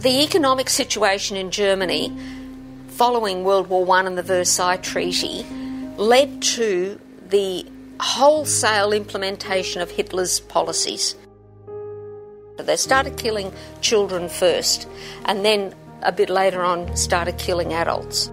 The economic situation in Germany following World War I and the Versailles Treaty led to the wholesale implementation of Hitler's policies. They started killing children first, and then a bit later on started killing adults.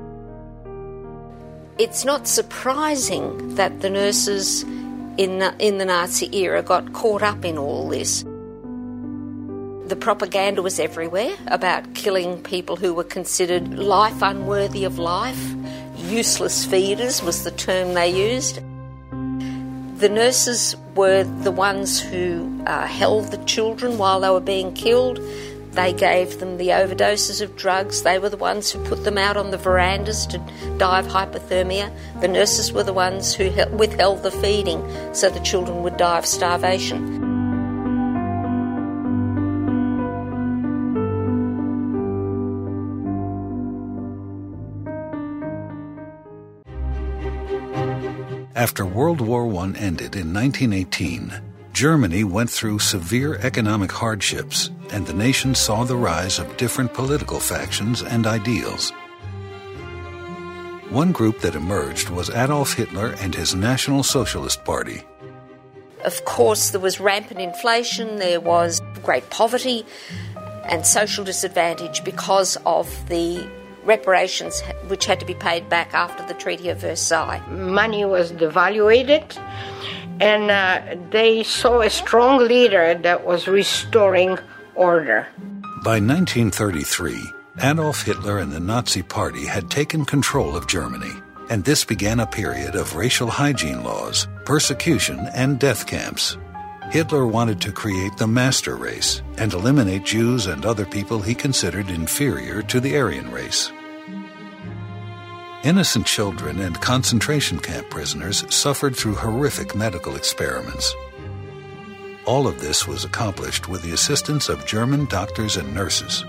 It's not surprising that the nurses in the Nazi era got caught up in all this. The propaganda was everywhere about killing people who were considered life unworthy of life. Useless feeders was the term they used. The nurses were the ones who held the children while they were being killed. They gave them the overdoses of drugs. They were the ones who put them out on the verandas to die of hypothermia. The nurses were the ones who withheld the feeding so the children would die of starvation. After World War I ended in 1918, Germany went through severe economic hardships, and the nation saw the rise of different political factions and ideals. One group that emerged was Adolf Hitler and his National Socialist Party. Of course, there was rampant inflation, there was great poverty and social disadvantage because of the reparations which had to be paid back after the Treaty of Versailles. Money was devalued, and they saw a strong leader that was restoring order. By 1933, Adolf Hitler and the Nazi Party had taken control of Germany, and this began a period of racial hygiene laws, persecution, and death camps. Hitler wanted to create the master race and eliminate Jews and other people he considered inferior to the Aryan race. Innocent children and concentration camp prisoners suffered through horrific medical experiments. All of this was accomplished with the assistance of German doctors and nurses.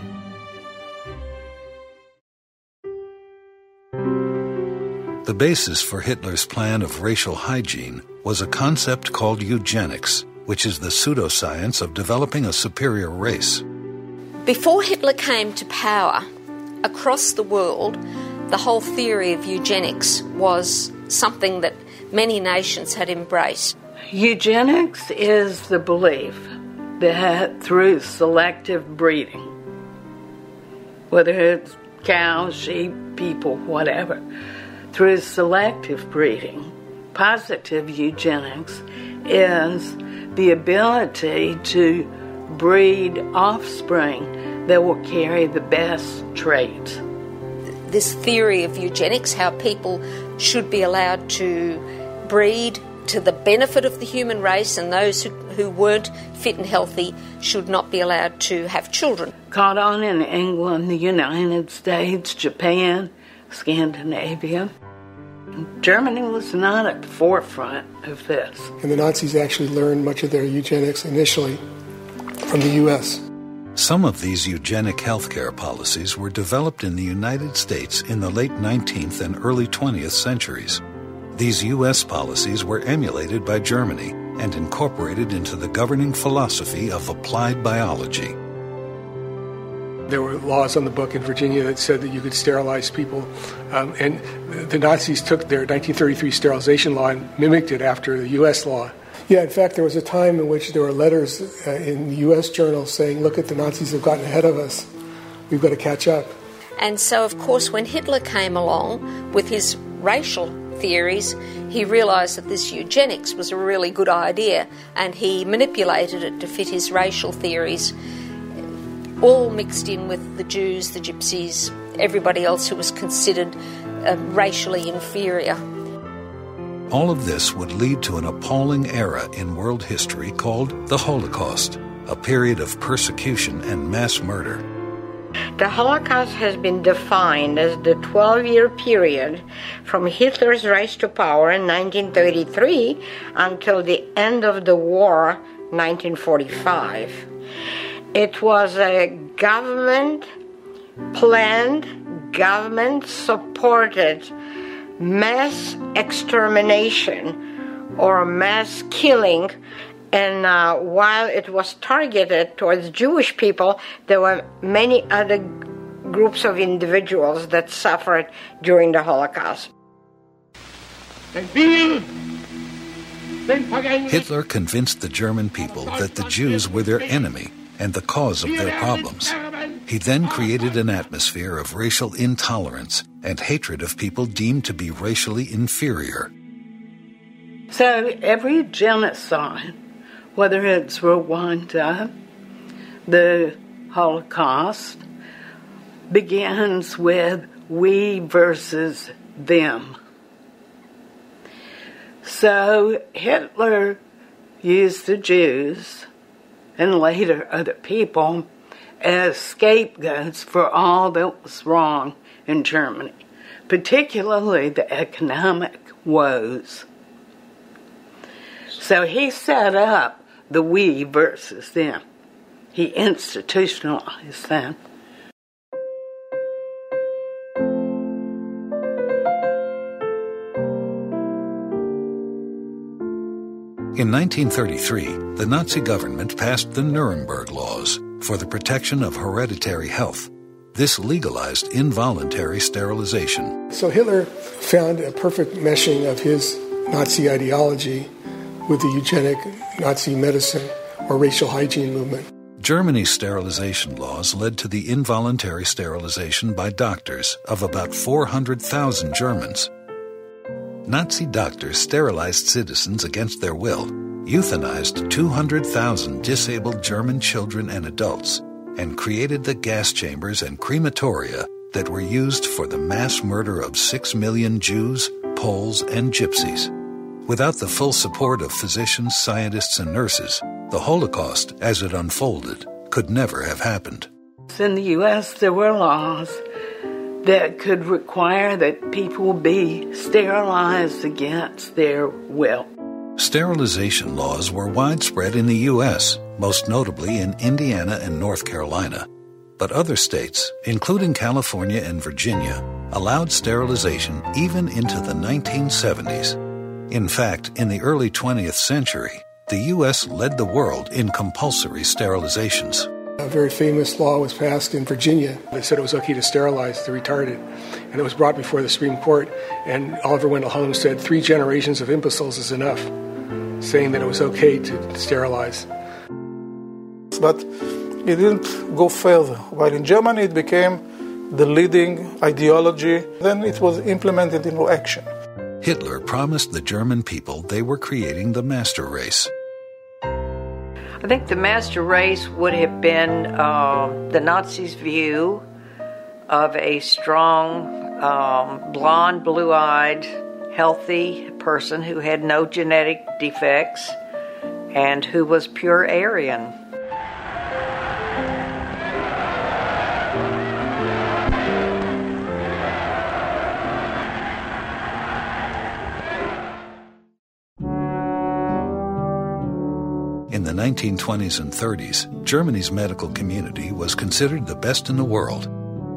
The basis for Hitler's plan of racial hygiene was a concept called eugenics, which is the pseudoscience of developing a superior race. Before Hitler came to power, across the world, the whole theory of eugenics was something that many nations had embraced. Eugenics is the belief that through selective breeding, whether it's cows, sheep, people, whatever, through selective breeding, positive eugenics is the ability to breed offspring that will carry the best traits. This theory of eugenics, how people should be allowed to breed to the benefit of the human race, and those who weren't fit and healthy should not be allowed to have children. Caught on in England, the United States, Japan, Scandinavia. Germany was not at the forefront of this. And the Nazis actually learned much of their eugenics initially from the U.S. Some of these eugenic healthcare policies were developed in the United States in the late 19th and early 20th centuries. These U.S. policies were emulated by Germany and incorporated into the governing philosophy of applied biology. There were laws on the book in Virginia that said that you could sterilize people, and the Nazis took their 1933 sterilization law and mimicked it after the U.S. law. Yeah, in fact, there was a time in which there were letters in the U.S. journals saying, look, the Nazis have gotten ahead of us. We've got to catch up. And so, of course, when Hitler came along with his racial theories, he realised that this eugenics was a really good idea, and he manipulated it to fit his racial theories, all mixed in with the Jews, the Gypsies, everybody else who was considered racially inferior. All of this would lead to an appalling era in world history called the Holocaust, a period of persecution and mass murder. The Holocaust has been defined as the 12-year period from Hitler's rise to power in 1933 until the end of the war, 1945. It was a government-planned, government-supported mass extermination or mass killing And while it was targeted towards Jewish people, there were many other groups of individuals that suffered during the Holocaust. Hitler convinced the German people that the Jews were their enemy and the cause of their problems. He then created an atmosphere of racial intolerance and hatred of people deemed to be racially inferior. So every genocide, whether it's Rwanda, the Holocaust, begins with we versus them. So Hitler used the Jews and later other people as scapegoats for all that was wrong in Germany, particularly the economic woes. So he set up the we versus them. He institutionalized them. In 1933, the Nazi government passed the Nuremberg Laws for the protection of hereditary health. This legalized involuntary sterilization. So Hitler found a perfect meshing of his Nazi ideology with the eugenic Nazi medicine or racial hygiene movement. Germany's sterilization laws led to the involuntary sterilization by doctors of about 400,000 Germans. Nazi doctors sterilized citizens against their will, euthanized 200,000 disabled German children and adults, and created the gas chambers and crematoria that were used for the mass murder of 6 million Jews, Poles, and Gypsies. Without the full support of physicians, scientists, and nurses, the Holocaust, as it unfolded, could never have happened. In the U.S., there were laws that could require that people be sterilized against their will. Sterilization laws were widespread in the U.S., most notably in Indiana and North Carolina. But other states, including California and Virginia, allowed sterilization even into the 1970s. In fact, in the early 20th century, the U.S. led the world in compulsory sterilizations. A very famous law was passed in Virginia that said it was okay to sterilize the retarded. And it was brought before the Supreme Court, and Oliver Wendell Holmes said 3 generations of imbeciles is enough, saying that it was okay to sterilize. But it didn't go further. While in Germany it became the leading ideology, then it was implemented into action. Hitler promised the German people they were creating the master race. I think the master race would have been the Nazis' view of a strong, blonde, blue-eyed, healthy person who had no genetic defects and who was pure Aryan. In the 1920s and 30s, Germany's medical community was considered the best in the world.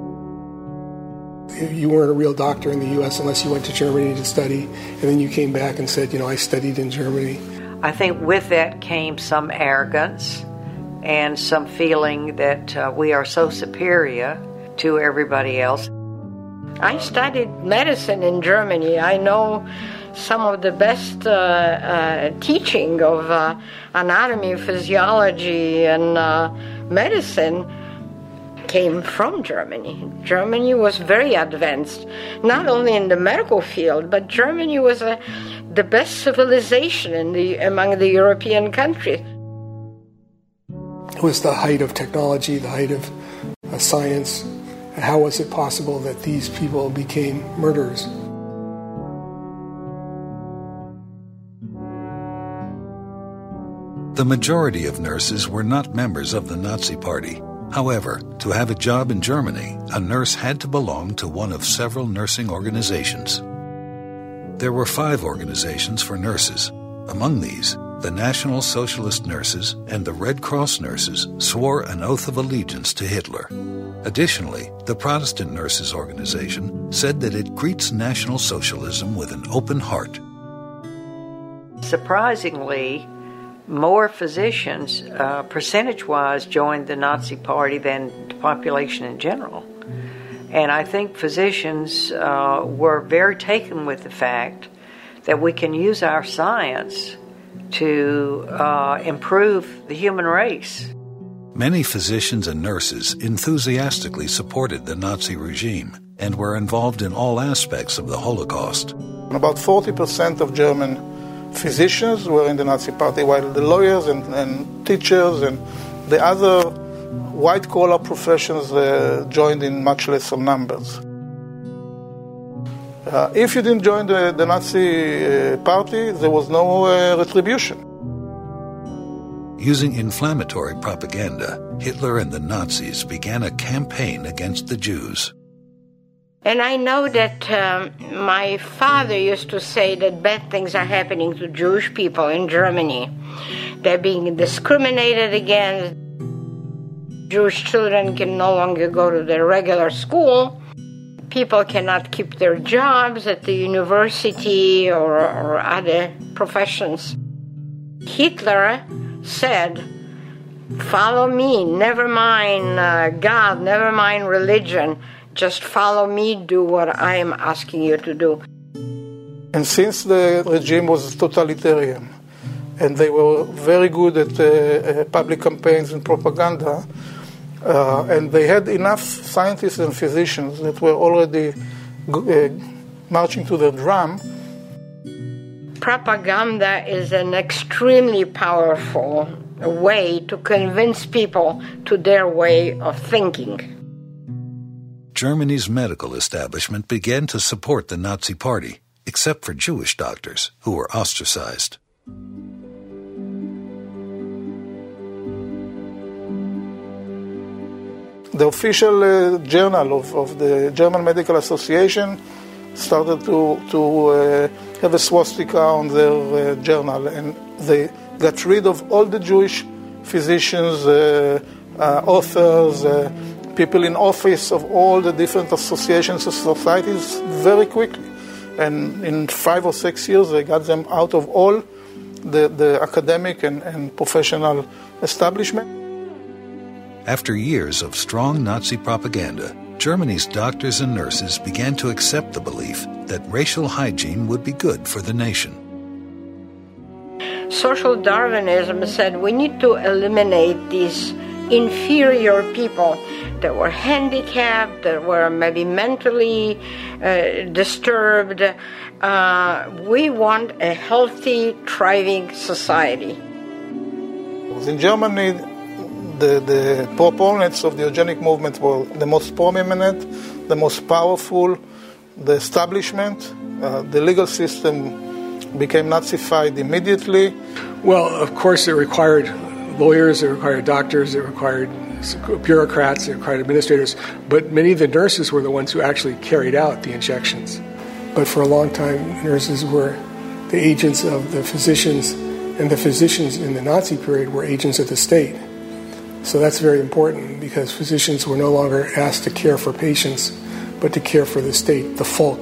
You weren't a real doctor in the U.S. unless you went to Germany to study, and then you came back and said, I studied in Germany. I think with that came some arrogance and some feeling that we are so superior to everybody else. I studied medicine in Germany. I know some of the best teaching of anatomy, physiology, and medicine came from Germany. Germany was very advanced, not only in the medical field, but Germany was the best civilization among the European countries. It was the height of technology, the height of science. How was it possible that these people became murderers? The majority of nurses were not members of the Nazi Party. However, to have a job in Germany, a nurse had to belong to one of several nursing organizations. There were 5 organizations for nurses. Among these, the National Socialist Nurses and the Red Cross Nurses swore an oath of allegiance to Hitler. Additionally, the Protestant Nurses Organization said that it greets National Socialism with an open heart. Surprisingly, more physicians, percentage-wise, joined the Nazi Party than the population in general. And I think physicians were very taken with the fact that we can use our science to improve the human race. Many physicians and nurses enthusiastically supported the Nazi regime and were involved in all aspects of the Holocaust. About 40% of German physicians were in the Nazi Party, while the lawyers and teachers and the other white-collar professions joined in much lesser numbers. If you didn't join the Nazi Party, there was no retribution. Using inflammatory propaganda, Hitler and the Nazis began a campaign against the Jews. And I know that my father used to say that bad things are happening to Jewish people in Germany. They're being discriminated against. Jewish children can no longer go to their regular school. People cannot keep their jobs at the university or other professions. Hitler said, "Follow me, never mind God, never mind religion. Just follow me, do what I am asking you to do." And since the regime was totalitarian, and they were very good at public campaigns and propaganda, and they had enough scientists and physicians that were already marching to the drum. Propaganda is an extremely powerful way to convince people to their way of thinking. Germany's medical establishment began to support the Nazi Party, except for Jewish doctors, who were ostracized. The official journal of the German Medical Association started to have a swastika on their journal, and they got rid of all the Jewish physicians, authors, people in office of all the different associations and societies very quickly. And in 5 or 6 years, they got them out of all the academic and professional establishment. After years of strong Nazi propaganda, Germany's doctors and nurses began to accept the belief that racial hygiene would be good for the nation. Social Darwinism said we need to eliminate these inferior people that were handicapped, that were maybe mentally disturbed. We want a healthy, thriving society. In Germany, the proponents of the eugenic movement were the most prominent, the most powerful, the establishment. The legal system became Nazified immediately. Well, of course, it required lawyers, it required doctors, it required bureaucrats, it required administrators, but many of the nurses were the ones who actually carried out the injections. But for a long time, nurses were the agents of the physicians, and the physicians in the Nazi period were agents of the state. So that's very important, because physicians were no longer asked to care for patients, but to care for the state, the folk,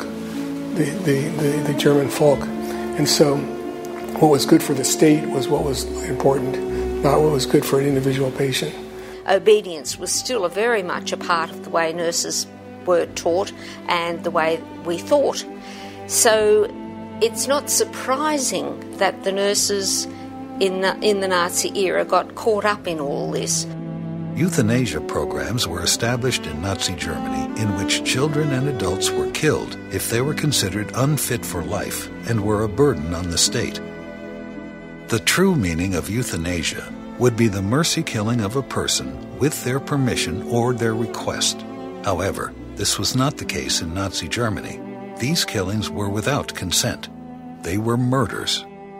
the German folk. And so what was good for the state was what was important, not what was good for an individual patient. Obedience was still very much a part of the way nurses were taught and the way we thought. So it's not surprising that the nurses in the Nazi era got caught up in all this. Euthanasia programs were established in Nazi Germany in which children and adults were killed if they were considered unfit for life and were a burden on the state. The true meaning of euthanasia would be the mercy killing of a person with their permission or their request. However, this was not the case in Nazi Germany. These killings were without consent. They were murders.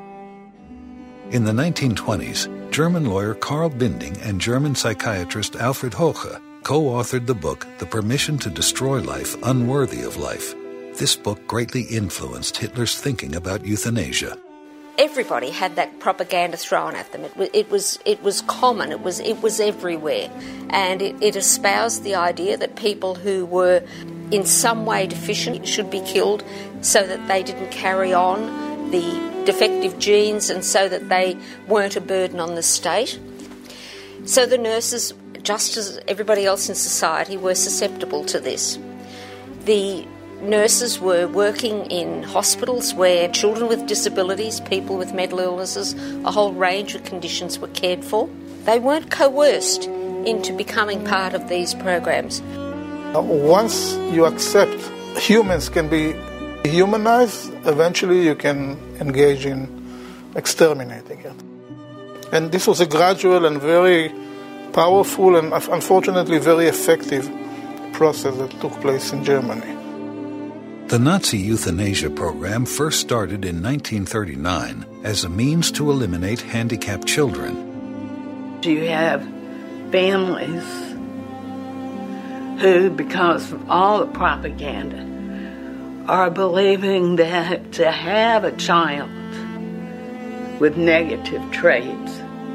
In the 1920s, German lawyer Karl Binding and German psychiatrist Alfred Hoche co-authored the book The Permission to Destroy Life Unworthy of Life. This book greatly influenced Hitler's thinking about euthanasia. Everybody had that propaganda thrown at them. It was common. It was everywhere, and it espoused the idea that people who were in some way deficient should be killed, so that they didn't carry on the defective genes and so that they weren't a burden on the state. So the nurses, just as everybody else in society, were susceptible to this. The nurses were working in hospitals where children with disabilities, people with mental illnesses, a whole range of conditions were cared for. They weren't coerced into becoming part of these programs. Once you accept humans can be humanized, eventually you can engage in exterminating it. And this was a gradual and very powerful and unfortunately very effective process that took place in Germany. The Nazi euthanasia program first started in 1939 as a means to eliminate handicapped children. You have families who, because of all the propaganda, are believing that to have a child with negative traits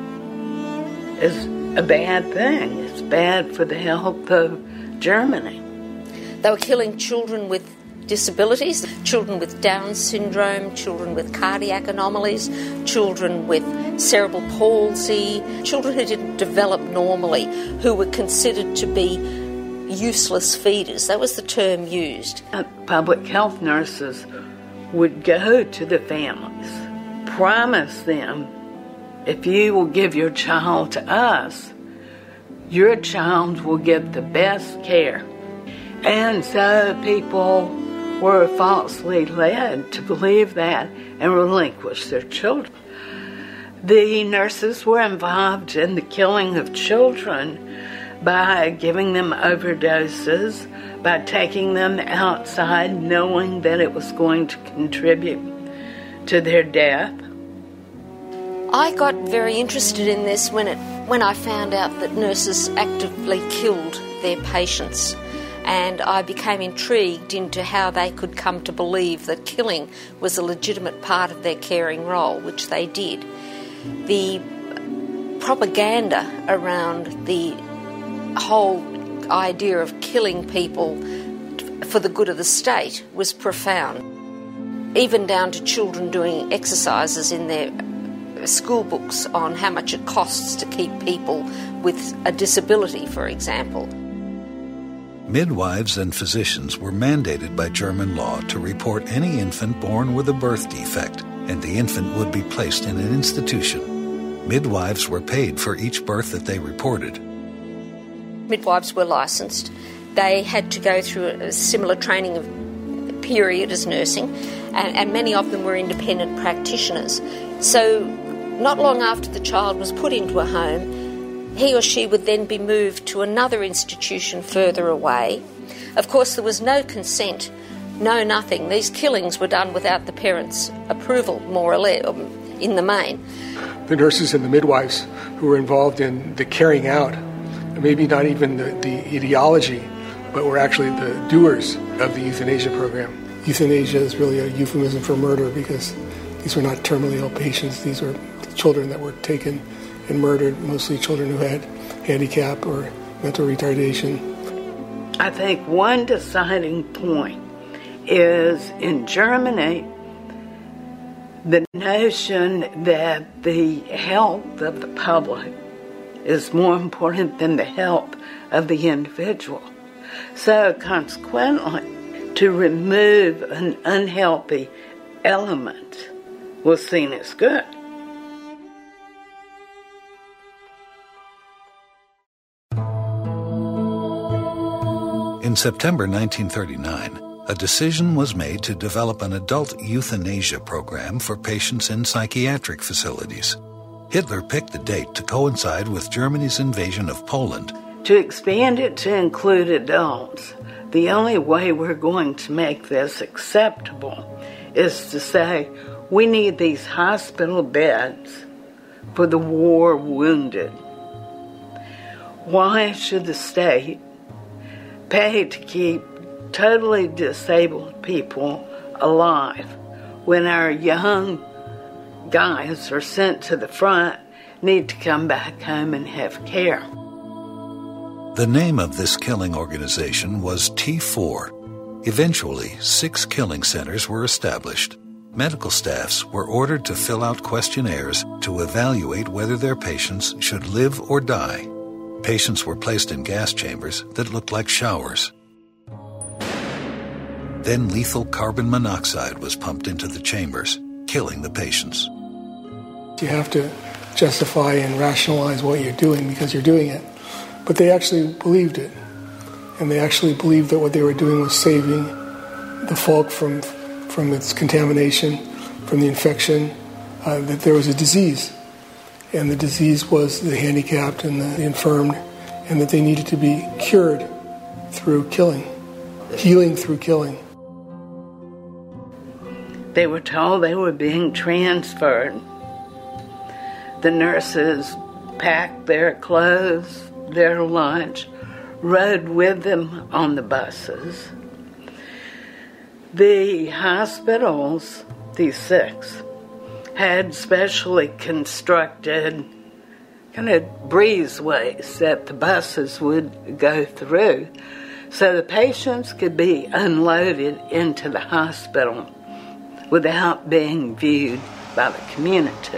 is a bad thing. It's bad for the health of Germany. They were killing children with disabilities, children with Down syndrome, children with cardiac anomalies, children with cerebral palsy, children who didn't develop normally, who were considered to be useless feeders. That was the term used. Public health nurses would go to the families, promise them, if you will give your child to us, your child will get the best care. And so people were falsely led to believe that and relinquish their children. The nurses were involved in the killing of children by giving them overdoses, by taking them outside knowing that it was going to contribute to their death. I got very interested in this when I found out that nurses actively killed their patients, and I became intrigued into how they could come to believe that killing was a legitimate part of their caring role, which they did. The propaganda around the whole idea of killing people for the good of the state was profound, even down to children doing exercises in their school books on how much it costs to keep people with a disability, for example. Midwives and physicians were mandated by German law to report any infant born with a birth defect, and the infant would be placed in an institution. Midwives were paid for each birth that they reported. Midwives were licensed. They had to go through a similar training period as nursing, and many of them were independent practitioners. So not long after the child was put into a home, he or she would then be moved to another institution further away. Of course, there was no consent, no nothing. These killings were done without the parents' approval, more or less, in the main. The nurses and the midwives who were involved in the carrying out, maybe not even the ideology, but were actually the doers of the euthanasia program. Euthanasia is really a euphemism for murder because these were not terminally ill patients. These were children that were taken and murdered, mostly children who had handicap or mental retardation. I think one deciding point is in Germany, the notion that the health of the public is more important than the health of the individual. So consequently, to remove an unhealthy element was seen as good. In September 1939, a decision was made to develop an adult euthanasia program for patients in psychiatric facilities. Hitler picked the date to coincide with Germany's invasion of Poland. To expand it to include adults, the only way we're going to make this acceptable is to say we need these hospital beds for the war wounded. Why should the state pay to keep totally disabled people alive when our young guys are sent to the front, need to come back home and have care? The name of this killing organization was T4. Eventually, 6 killing centers were established. medical staffs were ordered to fill out questionnaires to evaluate whether their patients should live or die. Patients were placed in gas chambers that looked like showers. Then lethal carbon monoxide was pumped into the chambers, killing the patients. You have to justify and rationalize what you're doing because you're doing it. But they actually believed it. And they actually believed that what they were doing was saving the folk from its contamination, from the infection, that there was a disease. And the disease was the handicapped and the infirmed, and that they needed to be cured through killing, healing through killing. They were told they were being transferred. The nurses packed their clothes, their lunch, rode with them on the buses. The hospitals, these 6, had specially constructed kind of breezeways that the buses would go through so the patients could be unloaded into the hospital without being viewed by the community.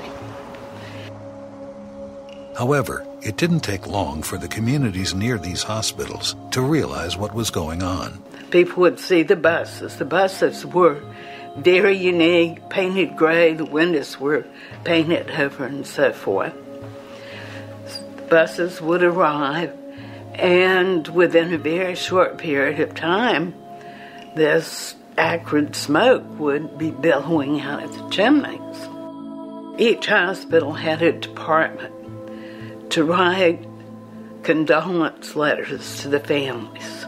However, it didn't take long for the communities near these hospitals to realize what was going on. People would see the buses. The buses were very unique, painted gray, the windows were painted over and so forth. The buses would arrive, and within a very short period of time, this acrid smoke would be billowing out of the chimneys. Each hospital had a department to write condolence letters to the families.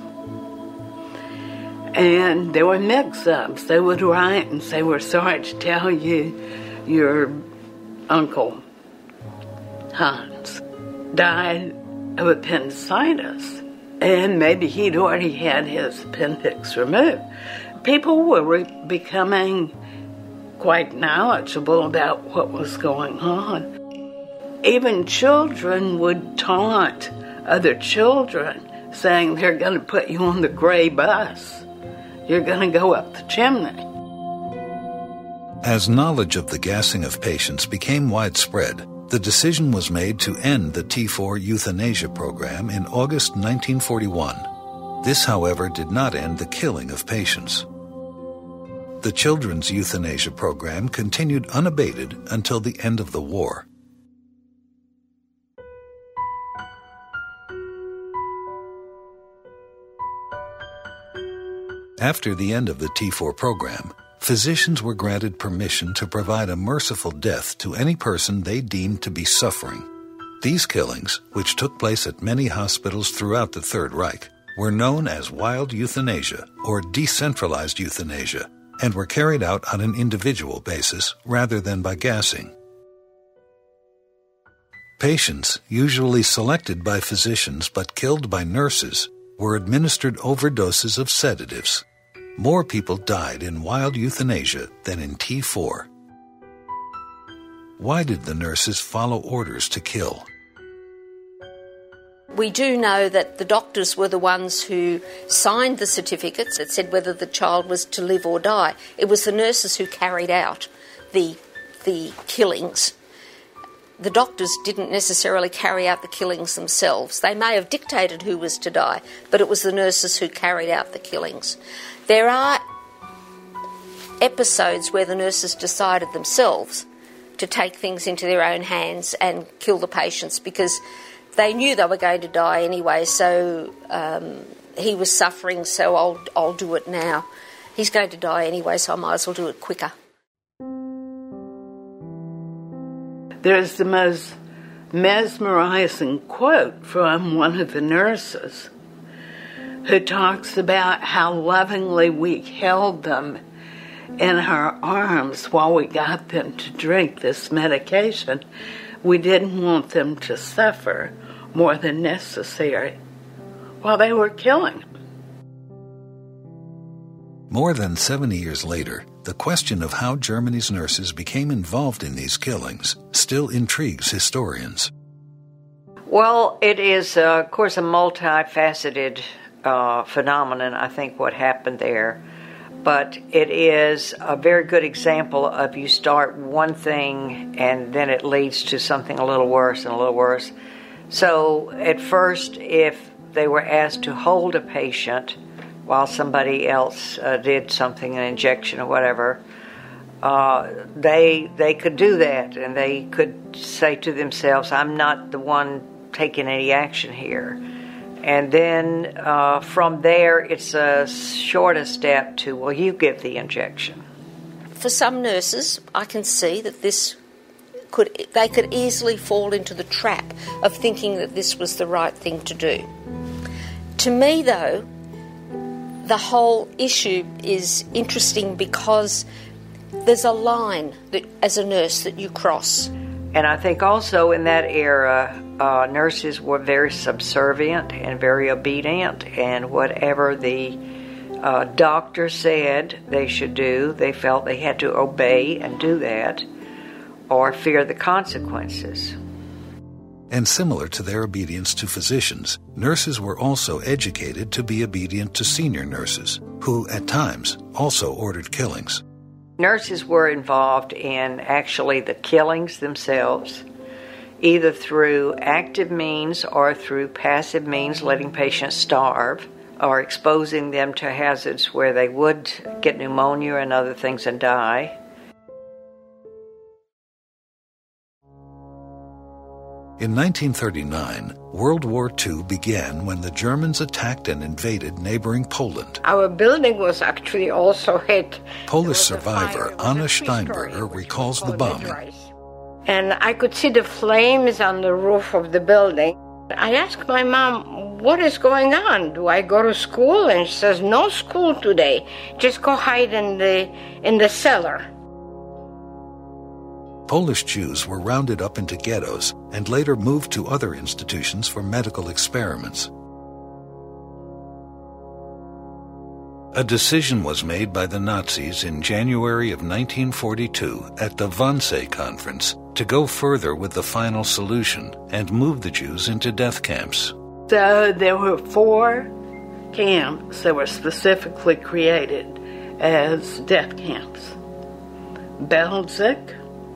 And there were mix-ups. They would write and say, "We're sorry to tell you your uncle, Hans, died of appendicitis." And maybe he'd already had his appendix removed. People were becoming quite knowledgeable about what was going on. Even children would taunt other children, saying they're going to put you on the gray bus. You're going to go up the chimney. As knowledge of the gassing of patients became widespread, the decision was made to end the T4 euthanasia program in August 1941. This, however, did not end the killing of patients. The children's euthanasia program continued unabated until the end of the war. After the end of the T4 program, physicians were granted permission to provide a merciful death to any person they deemed to be suffering. These killings, which took place at many hospitals throughout the Third Reich, were known as wild euthanasia or decentralized euthanasia, and were carried out on an individual basis rather than by gassing. Patients, usually selected by physicians but killed by nurses, were administered overdoses of sedatives. More people died in wild euthanasia than in T4. Why did the nurses follow orders to kill? We do know that the doctors were the ones who signed the certificates that said whether the child was to live or die. It was the nurses who carried out the killings. The doctors didn't necessarily carry out the killings themselves. They may have dictated who was to die, but it was the nurses who carried out the killings. There are episodes where the nurses decided themselves to take things into their own hands and kill the patients because they knew they were going to die anyway, so he was suffering, so I'll do it now. He's going to die anyway, so I might as well do it quicker. There's the most mesmerizing quote from one of the nurses who talks about how lovingly we held them in our arms while we got them to drink this medication. We didn't want them to suffer more than necessary while they were killing them. More than 70 years later, the question of how Germany's nurses became involved in these killings still intrigues historians. Well, it is, of course, a multifaceted phenomenon, I think, what happened there. but it is a very good example of you start one thing and then it leads to something a little worse and a little worse. So at first, if they were asked to hold a patient while somebody else did something, an injection or whatever, they could do that, and they could say to themselves, I'm not the one taking any action here. And then from there, it's a shorter step to, well, you give the injection. For some nurses, I can see that they could easily fall into the trap of thinking that this was the right thing to do. To me, though, the whole issue is interesting because there's a line that, as a nurse, that you cross. And I think also in that era, nurses were very subservient and very obedient, and whatever the doctor said they should do, they felt they had to obey and do that or fear the consequences. And similar to their obedience to physicians, nurses were also educated to be obedient to senior nurses, who, at times, also ordered killings. Nurses were involved in actually the killings themselves, either through active means or through passive means, letting patients starve or exposing them to hazards where they would get pneumonia and other things and die. In 1939, World War II began when the Germans attacked and invaded neighboring Poland. Our building was actually also hit. Polish survivor Anna Steinberger recalls the bombing. And I could see the flames on the roof of the building. I asked my mom, what is going on? Do I go to school? And she says, no school today. Just go hide in the cellar. Polish Jews were rounded up into ghettos and later moved to other institutions for medical experiments. A decision was made by the Nazis in January of 1942 at the Wannsee Conference to go further with the final solution and move the Jews into death camps. So there were 4 camps that were specifically created as death camps. Belzec,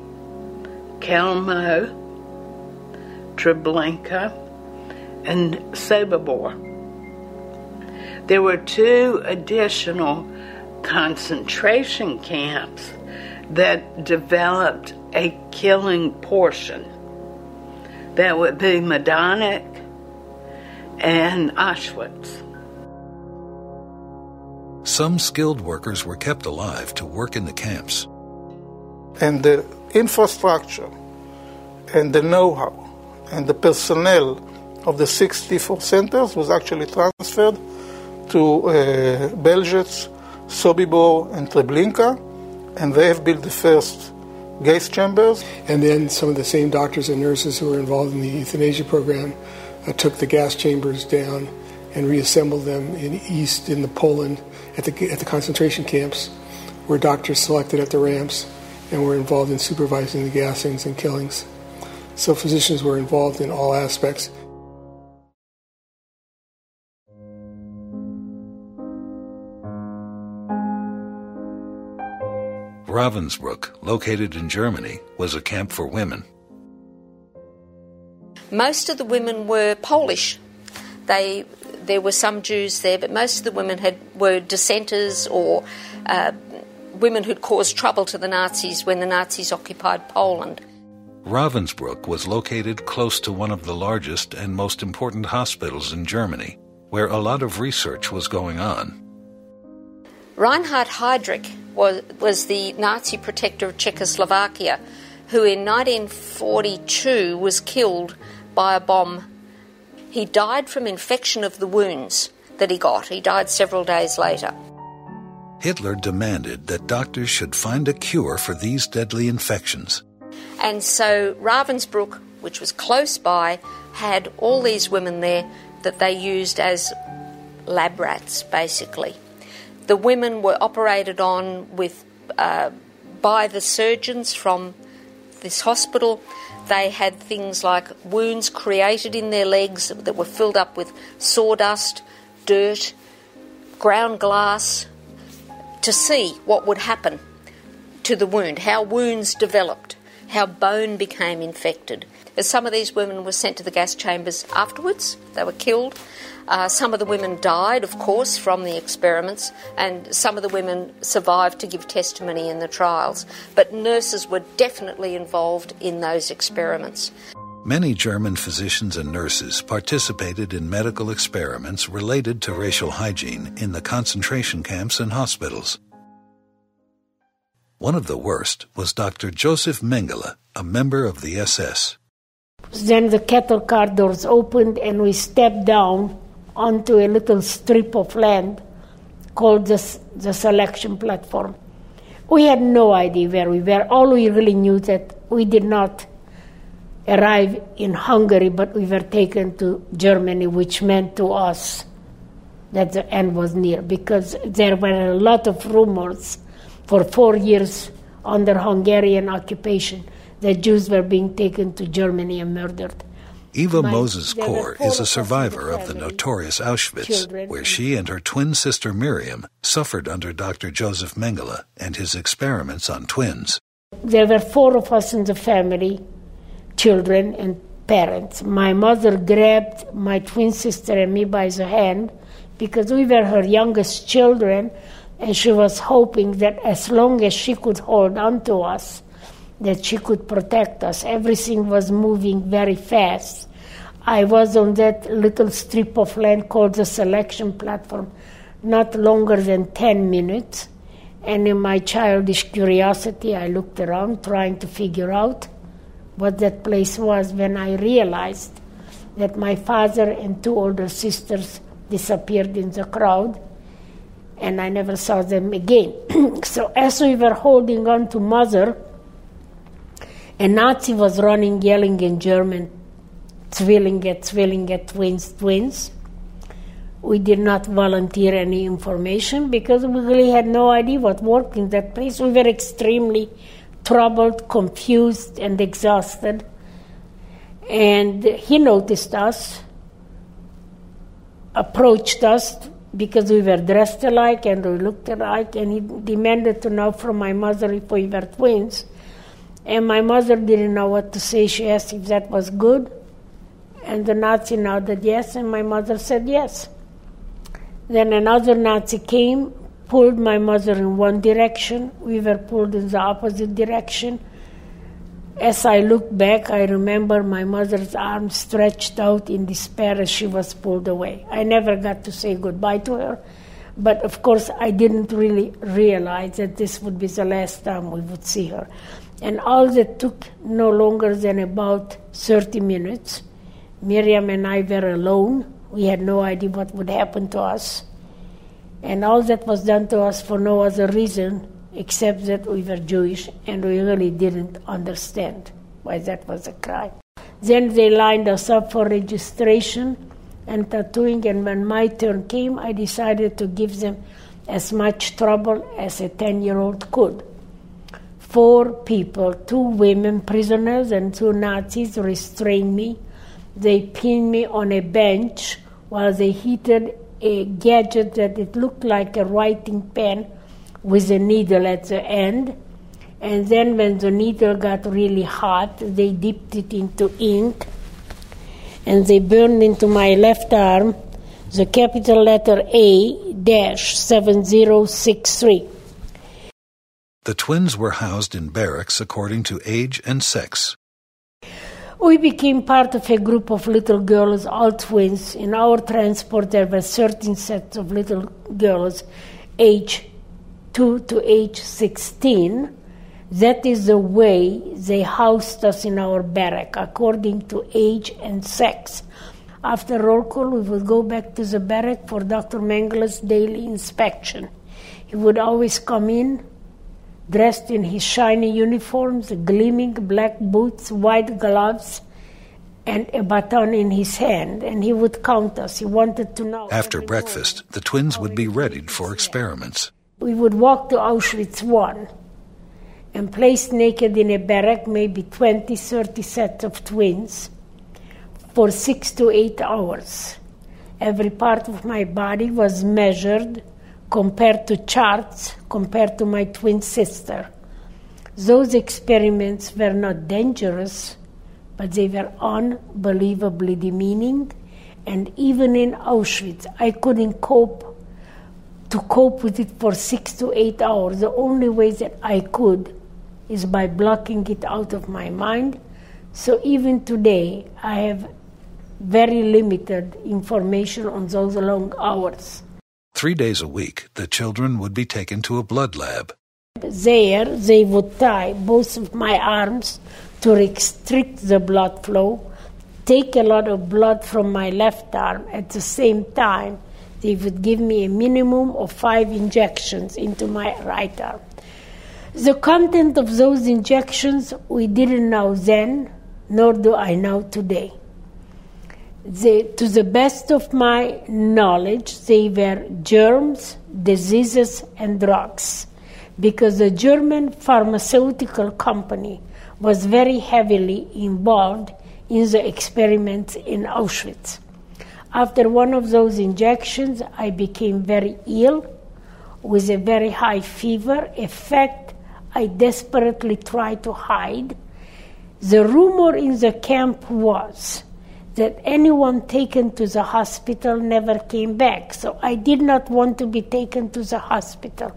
Kelmo, Treblinka, and Sobibor. There were 2 additional concentration camps that developed a killing portion. That would be Majdanek and Auschwitz. Some skilled workers were kept alive to work in the camps. And the infrastructure and the know-how and the personnel of the 64 centers was actually transferred to Belzec, Sobibor, and Treblinka, and they have built the first gas chambers. And then some of the same doctors and nurses who were involved in the euthanasia program took the gas chambers down and reassembled them in the Poland at the concentration camps, where doctors selected at the ramps and were involved in supervising the gassings and killings. So physicians were involved in all aspects. Ravensbrück, located in Germany, was a camp for women. Most of the women were Polish. There were some Jews there, but most of the women were dissenters or women who'd caused trouble to the Nazis when the Nazis occupied Poland. Ravensbrück was located close to one of the largest and most important hospitals in Germany, where a lot of research was going on. Reinhard Heydrich was the Nazi protector of Czechoslovakia, who in 1942 was killed by a bomb. He died from infection of the wounds that he got. He died several days later. Hitler demanded that doctors should find a cure for these deadly infections. And so Ravensbrück, which was close by, had all these women there that they used as lab rats, basically. The women were operated on by the surgeons from this hospital. They had things like wounds created in their legs that were filled up with sawdust, dirt, ground glass, to to see what would happen to the wound, how wounds developed, how bone became infected. Some of these women were sent to the gas chambers afterwards. They were killed. Some of the women died, of course, from the experiments, and some of the women survived to give testimony in the trials. But nurses were definitely involved in those experiments. Many German physicians and nurses participated in medical experiments related to racial hygiene in the concentration camps and hospitals. One of the worst was Dr. Joseph Mengele, a member of the SS. Then the cattle car doors opened and we stepped down onto a little strip of land called the selection platform. We had no idea where we were. All we really knew that we did not arrive in Hungary, but we were taken to Germany, which meant to us that the end was near, because there were a lot of rumors for 4 years under Hungarian occupation that Jews were being taken to Germany and murdered. Eva Moses Kor is a survivor of the notorious Auschwitz, where she and her twin sister Miriam suffered under Dr. Joseph Mengele and his experiments on twins. There were 4 of us in the family, children and parents. My mother grabbed my twin sister and me by the hand because we were her youngest children, and she was hoping that as long as she could hold on to us, that she could protect us. Everything was moving very fast. I was on that little strip of land called the selection platform not longer than 10 minutes. And in my childish curiosity, I looked around trying to figure out what that place was, when I realized that my father and 2 older sisters disappeared in the crowd, and I never saw them again. So as we were holding on to Mother, a Nazi was running, yelling in German, Zwillinge, twins, twins. We did not volunteer any information because we really had no idea what worked in that place. We were extremely troubled, confused, and exhausted. And he noticed us, approached us, because we were dressed alike and we looked alike, and he demanded to know from my mother if we were twins. And my mother didn't know what to say. She asked if that was good. And the Nazi nodded yes, and my mother said yes. Then another Nazi came, pulled my mother in one direction. We were pulled in the opposite direction. As I look back, I remember my mother's arms stretched out in despair as she was pulled away. I never got to say goodbye to her. But of course, I didn't really realize that this would be the last time we would see her. And all that took no longer than about 30 minutes. Miriam and I were alone. We had no idea what would happen to us. And all that was done to us for no other reason except that we were Jewish, and we really didn't understand why that was a crime. Then they lined us up for registration and tattooing, and when my turn came, I decided to give them as much trouble as a 10-year-old could. 4 people, 2 women prisoners and 2 Nazis restrained me. They pinned me on a bench while they heated a gadget that it looked like a writing pen with a needle at the end. And then when the needle got really hot, they dipped it into ink and they burned into my left arm the capital letter A-7063. The twins were housed in barracks according to age and sex. We became part of a group of little girls, all twins. In our transport, there were 13 sets of little girls, age 2 to age 16. That is the way they housed us in our barrack, according to age and sex. After roll call, we would go back to the barrack for Dr. Mengele's daily inspection. He would always come in, dressed in his shiny uniforms, gleaming black boots, white gloves, and a baton in his hand, and he would count us. He wanted to know. After breakfast, the twins would be readied for experiments. We would walk to Auschwitz I and place naked in a barrack maybe 20, 30 sets of twins for 6 to 8 hours. Every part of my body was measured, compared to charts, compared to my twin sister. Those experiments were not dangerous, but they were unbelievably demeaning. And even in Auschwitz, I couldn't cope with it for 6 to 8 hours. The only way that I could is by blocking it out of my mind. So even today, I have very limited information on those long hours. 3 days a week, the children would be taken to a blood lab. There, they would tie both of my arms to restrict the blood flow, take a lot of blood from my left arm. At the same time, they would give me a minimum of 5 injections into my right arm. The content of those injections we didn't know then, nor do I know today. To the best of my knowledge, they were germs, diseases, and drugs, because the German pharmaceutical company was very heavily involved in the experiments in Auschwitz. After one of those injections, I became very ill with a very high fever, a fact I desperately tried to hide. The rumor in the camp was that anyone taken to the hospital never came back, so I did not want to be taken to the hospital.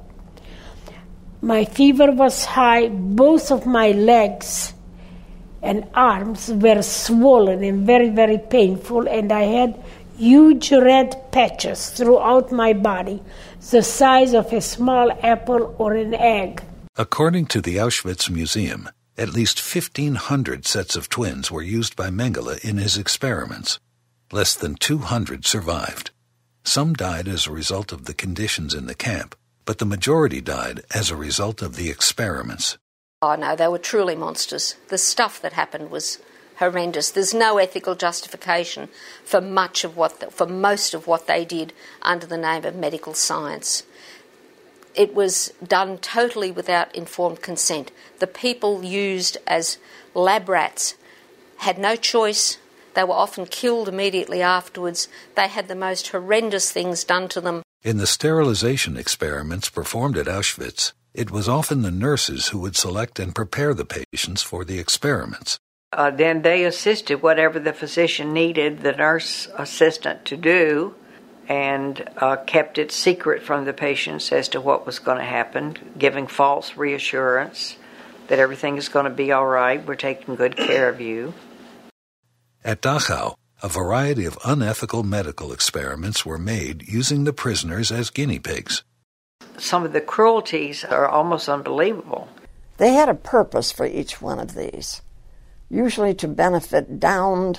My fever was high, both of my legs and arms were swollen and very, very painful, and I had huge red patches throughout my body, the size of a small apple or an egg. According to the Auschwitz Museum, at least 1,500 sets of twins were used by Mengele in his experiments. Less than 200 survived. Some died as a result of the conditions in the camp, but the majority died as a result of the experiments. Oh no, they were truly monsters. The stuff that happened was horrendous. There's no ethical justification for most of what they did under the name of medical science. It was done totally without informed consent. The people used as lab rats had no choice. They were often killed immediately afterwards. They had the most horrendous things done to them. In the sterilization experiments performed at Auschwitz, it was often the nurses who would select and prepare the patients for the experiments. Then they assisted whatever the physician needed the nurse assistant to do, and kept it secret from the patients as to what was going to happen, giving false reassurance that everything is going to be all right, we're taking good care of you. At Dachau, a variety of unethical medical experiments were made using the prisoners as guinea pigs. Some of the cruelties are almost unbelievable. They had a purpose for each one of these, usually to benefit downed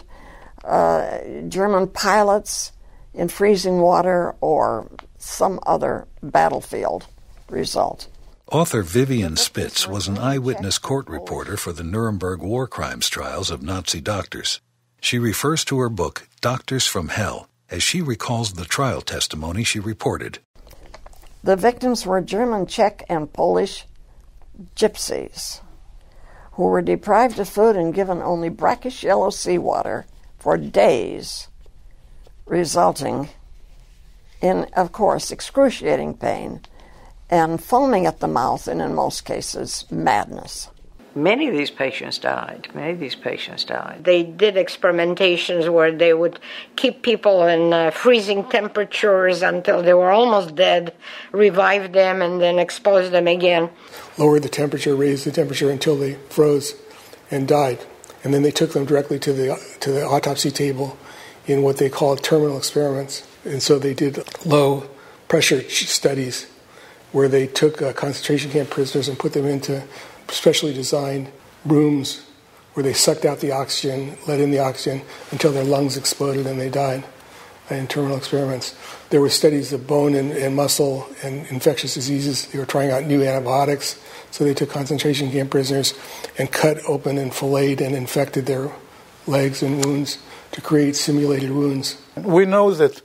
German pilots in freezing water or some other battlefield result. Author Vivian Spitz was an eyewitness court reporter for the Nuremberg war crimes trials of Nazi doctors. She refers to her book, Doctors from Hell, as she recalls the trial testimony she reported. The victims were German, Czech, and Polish gypsies who were deprived of food and given only brackish yellow seawater for days, resulting in, of course, excruciating pain and foaming at the mouth and, in most cases, madness. Many of these patients died. They did experimentations where they would keep people in freezing temperatures until they were almost dead, revive them, and then expose them again. Lowered the temperature, raised the temperature until they froze and died. And then they took them directly to the autopsy table in what they called terminal experiments. And so they did low pressure studies where they took concentration camp prisoners and put them into specially designed rooms where they sucked out the oxygen, let in the oxygen until their lungs exploded and they died in terminal experiments. There were studies of bone and muscle and infectious diseases. They were trying out new antibiotics. So they took concentration camp prisoners and cut open and filleted and infected their legs and wounds to create simulated wounds. We know that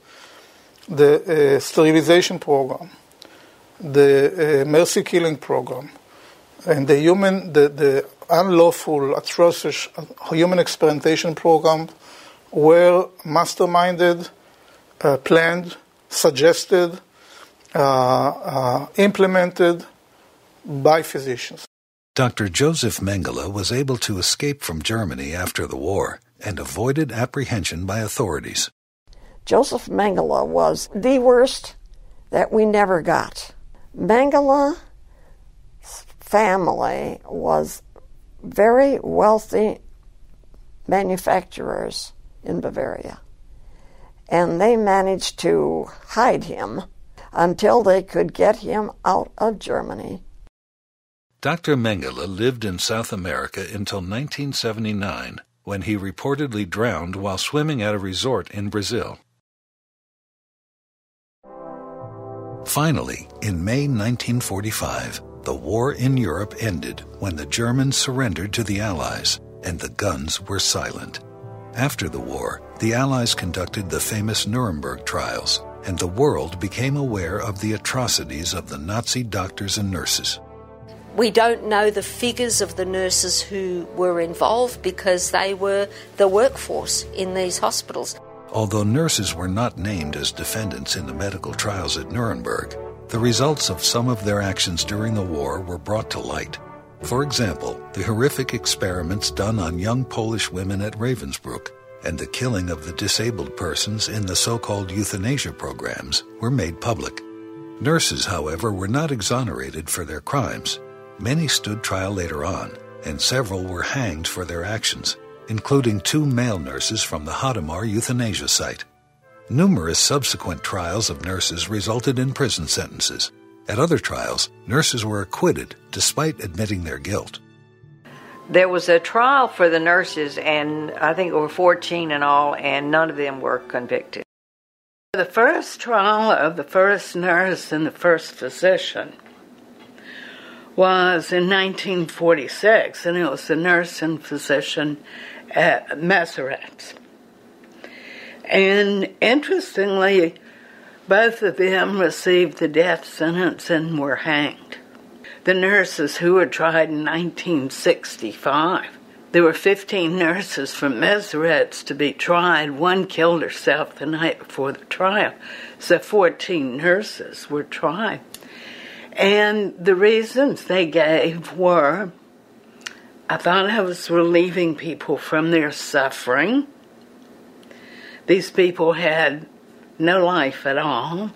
the sterilization program, the mercy killing program, and the unlawful, atrocious human experimentation program were masterminded, planned, suggested, implemented by physicians. Dr. Joseph Mengele was able to escape from Germany after the war and avoided apprehension by authorities. Joseph Mengele was the worst that we never got. Mengele's family was very wealthy manufacturers in Bavaria, and they managed to hide him until they could get him out of Germany. Dr. Mengele lived in South America until 1979, when he reportedly drowned while swimming at a resort in Brazil. Finally, in May 1945, the war in Europe ended when the Germans surrendered to the Allies, and the guns were silent. After the war, the Allies conducted the famous Nuremberg trials, and the world became aware of the atrocities of the Nazi doctors and nurses. We don't know the figures of the nurses who were involved because they were the workforce in these hospitals. Although nurses were not named as defendants in the medical trials at Nuremberg, the results of some of their actions during the war were brought to light. For example, the horrific experiments done on young Polish women at Ravensbrück and the killing of the disabled persons in the so-called euthanasia programs were made public. Nurses, however, were not exonerated for their crimes. Many stood trial later on, and several were hanged for their actions, including 2 male nurses from the Hadamar euthanasia site. Numerous subsequent trials of nurses resulted in prison sentences. At other trials, nurses were acquitted despite admitting their guilt. There was a trial for the nurses, and I think there were 14 in all, and none of them were convicted. The first trial of the first nurse and the first physician was in 1946, and it was the nurse and physician at Maseretz. And interestingly, both of them received the death sentence and were hanged. The nurses who were tried in 1965, there were 15 nurses from Maseretz to be tried. One killed herself the night before the trial, so 14 nurses were tried. And the reasons they gave were, I thought I was relieving people from their suffering. These people had no life at all.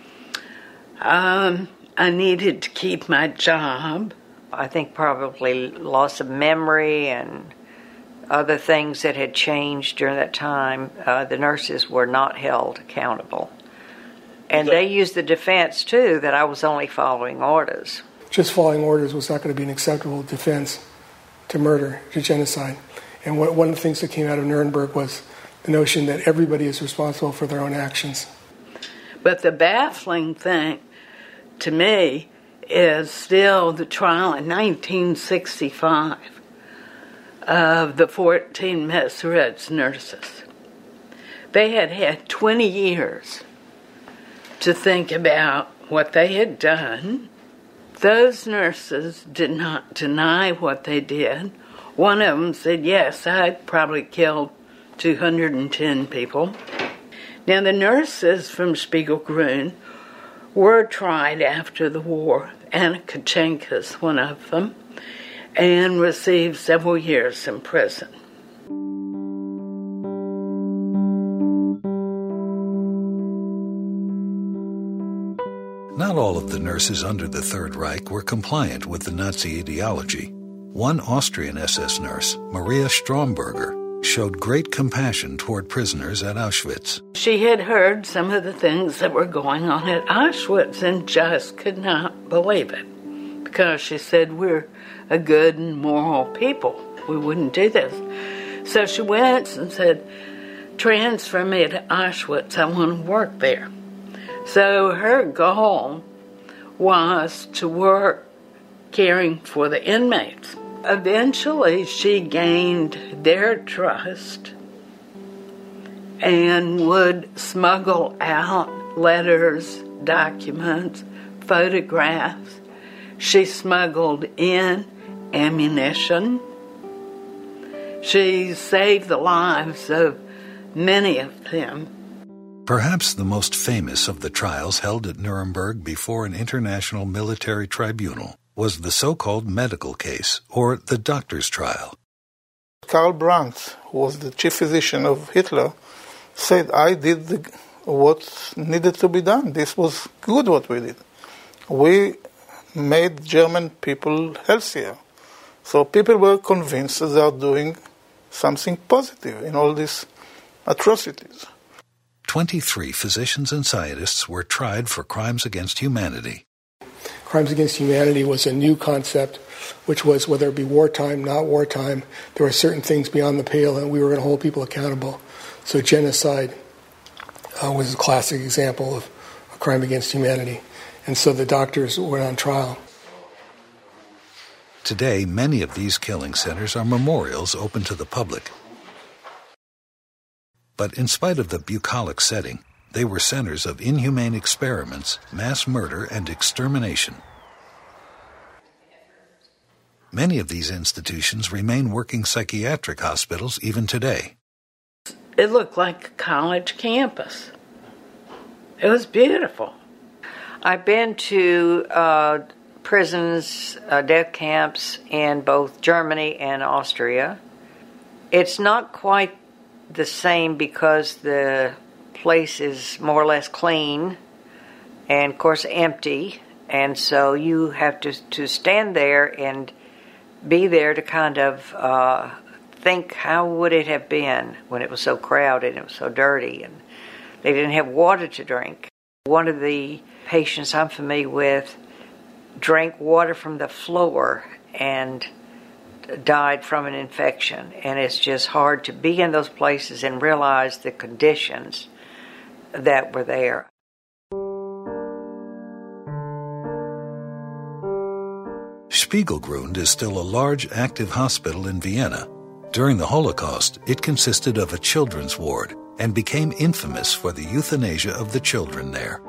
I needed to keep my job. I think probably loss of memory and other things that had changed during that time. The nurses were not held accountable. And they used the defense, too, that I was only following orders. Just following orders was not going to be an acceptable defense to murder, to genocide. And one of the things that came out of Nuremberg was the notion that everybody is responsible for their own actions. But the baffling thing to me is still the trial in 1965 of the 14 Maseretz nurses. They had had 20 years to think about what they had done. Those nurses did not deny what they did. One of them said, yes, I probably killed 210 people. Now, the nurses from Spiegelgrün were tried after the war. Anna Kachenka's one of them, and received several years in prison. Not all of the nurses under the Third Reich were compliant with the Nazi ideology. One Austrian SS nurse, Maria Stromberger, showed great compassion toward prisoners at Auschwitz. She had heard some of the things that were going on at Auschwitz and just could not believe it, because she said, we're a good and moral people. We wouldn't do this. So she went and said, transfer me to Auschwitz. I want to work there. So her goal was to work caring for the inmates. Eventually, she gained their trust and would smuggle out letters, documents, photographs. She smuggled in ammunition. She saved the lives of many of them. Perhaps the most famous of the trials held at Nuremberg before an international military tribunal was the so-called medical case, or the doctor's trial. Karl Brandt, who was the chief physician of Hitler, said, I did what needed to be done. This was good what we did. We made German people healthier. So people were convinced that they are doing something positive in all these atrocities. 23 physicians and scientists were tried for crimes against humanity. Crimes against humanity was a new concept, which was whether it be wartime, not wartime, there were certain things beyond the pale and we were going to hold people accountable. So genocide was a classic example of a crime against humanity. And so the doctors went on trial. Today, many of these killing centers are memorials open to the public. But in spite of the bucolic setting, they were centers of inhumane experiments, mass murder, and extermination. Many of these institutions remain working psychiatric hospitals even today. It looked like a college campus. It was beautiful. I've been to prisons, death camps in both Germany and Austria. It's not quite the same because the place is more or less clean and, of course, empty. And so you have to stand there and be there to kind of think, how would it have been when it was so crowded and it was so dirty and they didn't have water to drink. One of the patients I'm familiar with drank water from the floor and died from an infection. And it's just hard to be in those places and realize the conditions that were there. Spiegelgrund is still a large active hospital in Vienna. During the Holocaust, it consisted of a children's ward and became infamous for the euthanasia of the children there.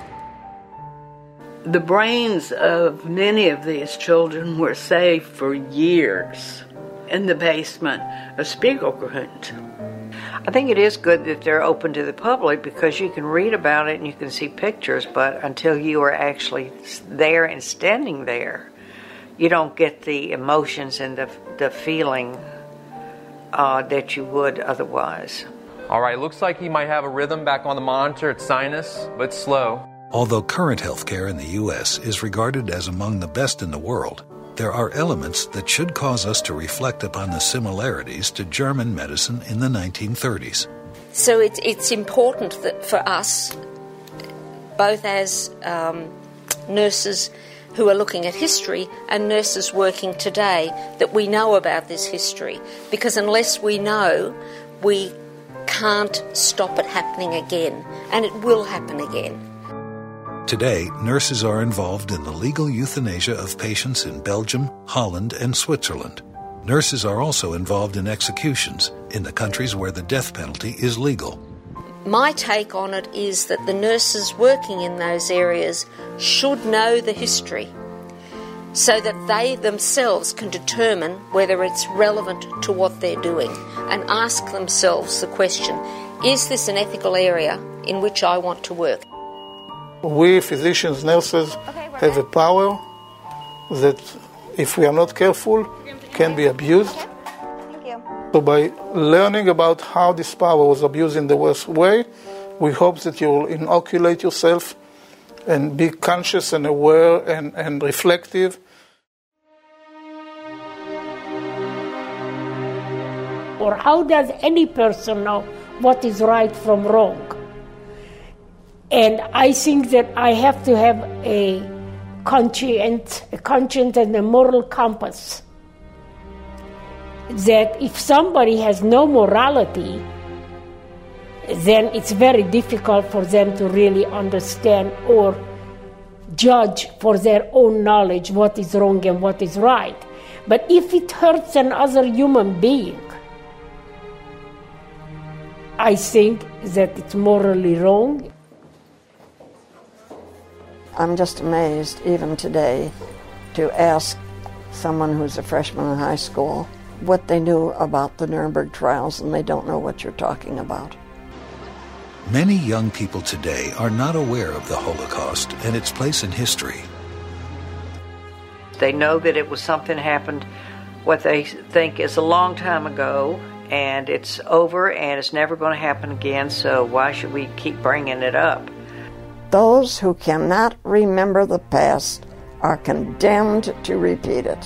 The brains of many of these children were saved for years in the basement of Spiegelgrund. I think it is good that they're open to the public because you can read about it and you can see pictures, but until you are actually there and standing there, you don't get the emotions and the feeling that you would otherwise. All right, looks like he might have a rhythm back on the monitor. It's sinus, but slow. Although current healthcare in the U.S. is regarded as among the best in the world, there are elements that should cause us to reflect upon the similarities to German medicine in the 1930s. So it's important that for us, both as nurses who are looking at history and nurses working today, that we know about this history. Because unless we know, we can't stop it happening again. And it will happen again. Today, nurses are involved in the legal euthanasia of patients in Belgium, Holland, and Switzerland. Nurses are also involved in executions in the countries where the death penalty is legal. My take on it is that the nurses working in those areas should know the history so that they themselves can determine whether it's relevant to what they're doing and ask themselves the question, is this an ethical area in which I want to work? We physicians, nurses, have a power that, if we are not careful, can be abused. So by learning about how this power was abused in the worst way, we hope that you will inoculate yourself and be conscious and aware and reflective. Or how does any person know what is right from wrong? And I think that I have to have a conscience and a moral compass. That if somebody has no morality, then it's very difficult for them to really understand or judge for their own knowledge what is wrong and what is right. But if it hurts another human being, I think that it's morally wrong. I'm just amazed, even today, to ask someone who's a freshman in high school what they knew about the Nuremberg trials, and they don't know what you're talking about. Many young people today are not aware of the Holocaust and its place in history. They know that it was something that happened, what they think is a long time ago, and it's over and it's never going to happen again, so why should we keep bringing it up? Those who cannot remember the past are condemned to repeat it.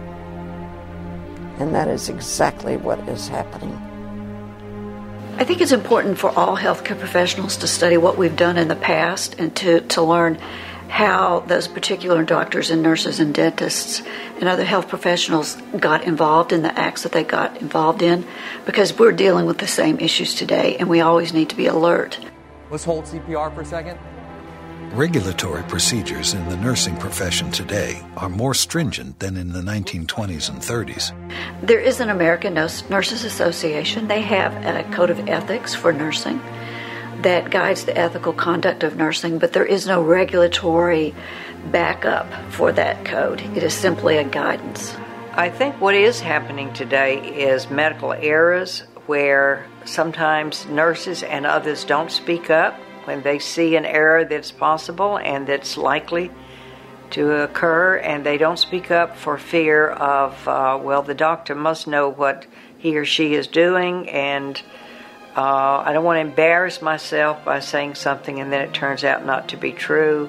And that is exactly what is happening. I think it's important for all healthcare professionals to study what we've done in the past and to learn how those particular doctors and nurses and dentists and other health professionals got involved in the acts that they got involved in, because we're dealing with the same issues today and we always need to be alert. Let's hold CPR for a second. Regulatory procedures in the nursing profession today are more stringent than in the 1920s and 30s. There is an American Nurses Association. They have a code of ethics for nursing that guides the ethical conduct of nursing, but there is no regulatory backup for that code. It is simply a guidance. I think what is happening today is medical errors where sometimes nurses and others don't speak up when they see an error that's possible and that's likely to occur, and they don't speak up for fear of, the doctor must know what he or she is doing, and I don't want to embarrass myself by saying something and then it turns out not to be true.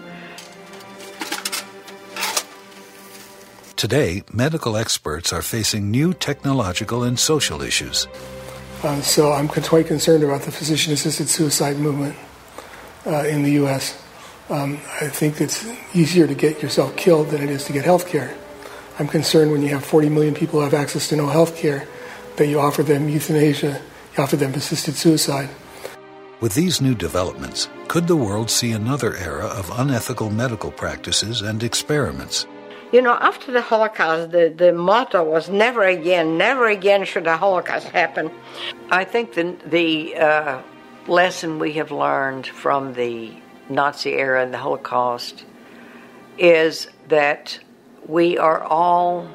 Today, medical experts are facing new technological and social issues. So I'm quite concerned about the physician-assisted suicide movement in the U.S. I think it's easier to get yourself killed than it is to get health care. I'm concerned when you have 40 million people who have access to no health care that you offer them euthanasia, you offer them assisted suicide. With these new developments, could the world see another era of unethical medical practices and experiments? You know, after the Holocaust, the motto was never again should a Holocaust happen. I think the lesson we have learned from the Nazi era and the Holocaust is that we are all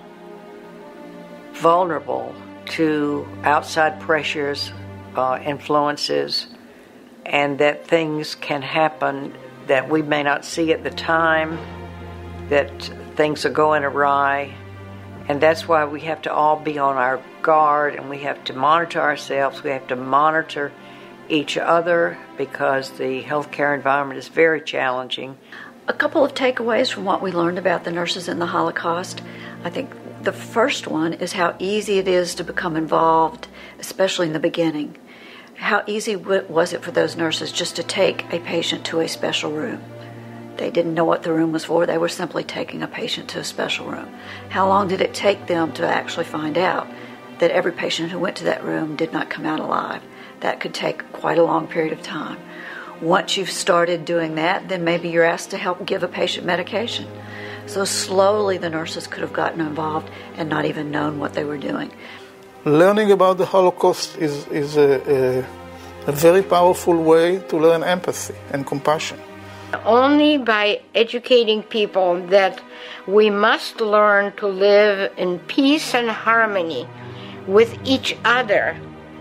vulnerable to outside pressures, influences, and that things can happen that we may not see at the time, that things are going awry, and that's why we have to all be on our guard, and we have to monitor ourselves, we have to monitor each other, because the healthcare environment is very challenging. A couple of takeaways from what we learned about the nurses in the Holocaust. I think the first one is how easy it is to become involved, especially in the beginning. How easy was it for those nurses just to take a patient to a special room? They didn't know what the room was for. They were simply taking a patient to a special room. How long did it take them to actually find out that every patient who went to that room did not come out alive? That could take quite a long period of time. Once you've started doing that, then maybe you're asked to help give a patient medication. So slowly the nurses could have gotten involved and not even known what they were doing. Learning about the Holocaust is a very powerful way to learn empathy and compassion. Only by educating people that we must learn to live in peace and harmony with each other,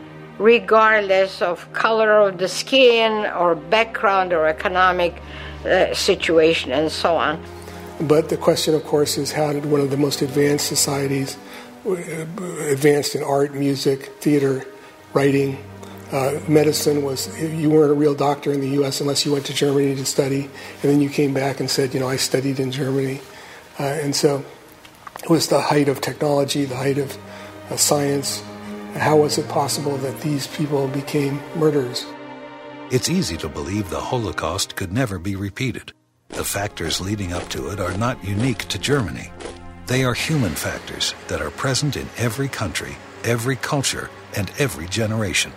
regardless of color of the skin or background or economic situation and so on. But the question, of course, is how did one of the most advanced societies, advanced in art, music, theater, writing, medicine, was, you weren't a real doctor in the U.S. unless you went to Germany to study, and then you came back and said, I studied in Germany. And so it was the height of technology, the height of science. How was it possible that these people became murderers? It's easy to believe the Holocaust could never be repeated. The factors leading up to it are not unique to Germany. They are human factors that are present in every country, every culture, and every generation.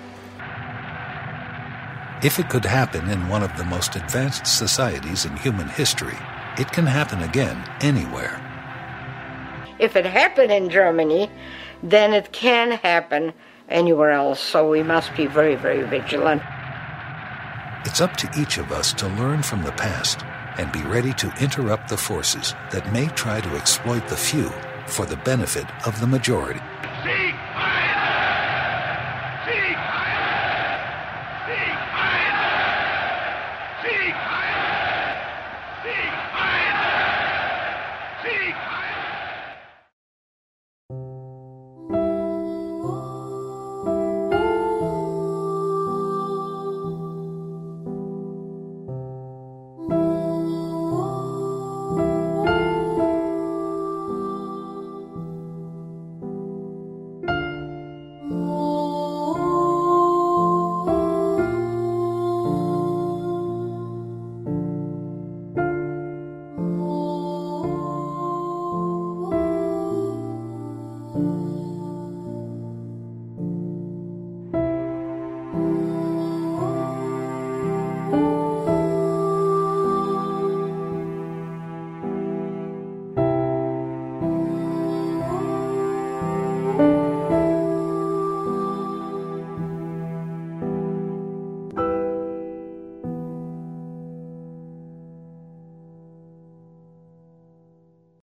If it could happen in one of the most advanced societies in human history, it can happen again anywhere. If it happened in Germany, then it can happen anywhere else, so we must be very, very vigilant. It's up to each of us to learn from the past and be ready to interrupt the forces that may try to exploit the few for the benefit of the majority.